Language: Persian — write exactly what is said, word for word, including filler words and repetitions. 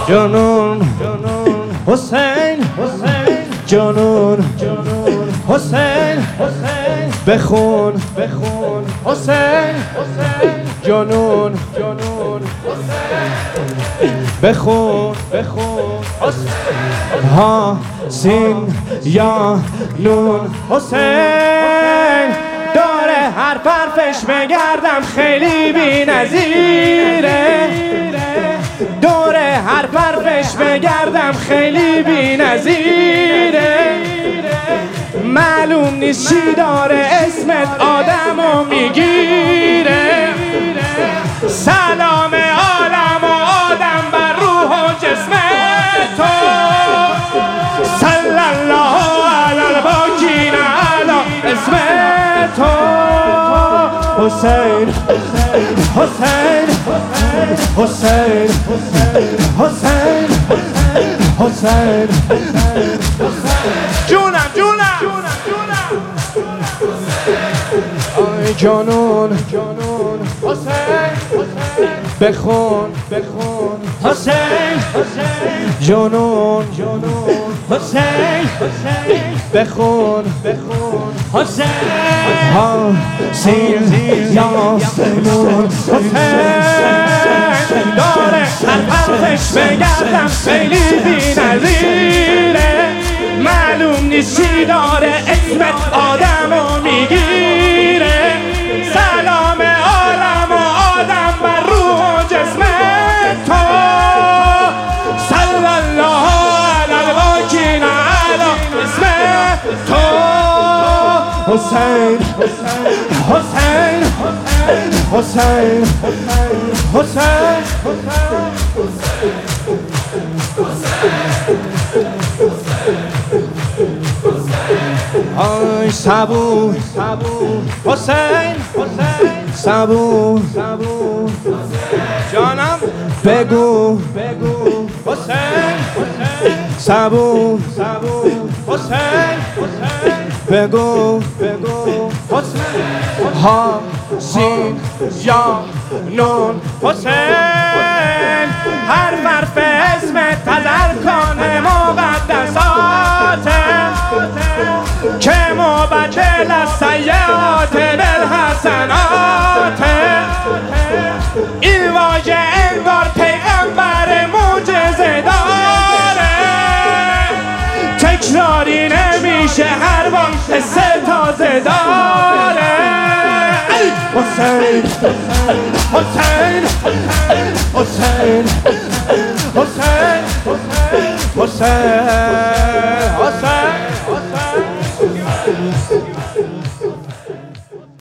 جنون حسین جنون حسین بخون حسین جنون بخون ها سین یا نون حسین داره هر حرفش بگردم خیلی بی نظیره دوره هر حرفش بگردم خیلی بی نظیره معلوم نیست چی داره اسمت آدمو میگیره سلام عالم و آدم بر روح و جسم تو صلی الله علی الباقین علی اسم تو حسین حسین حسین حسین حسین جونم جونم آی جنون حسین بخون حسین جنون حسین بخون حسین ها سین یا نون حسین داره هر حرفش بگردم خیلی بی نظیره معلوم نیست چی داره اسمت آدمو میگیره سلام عالم و آدم بر روح و جسم تو صلی الله علی الباقین علی اسم تو حسین حسین حسین حسین آی صبور حسین صبور جانم بگو حسین صبور حسین بگو حسین ها سین یا نون حسین هر حرف اسمت تذر کنه مقدساته که مبدل از سیئات بالحسنات این واژه انگار پیغمبر معجزه داره تکراری نمیشه هر وقت حس تازه داره حسین حسین حسین حسین حسین حسین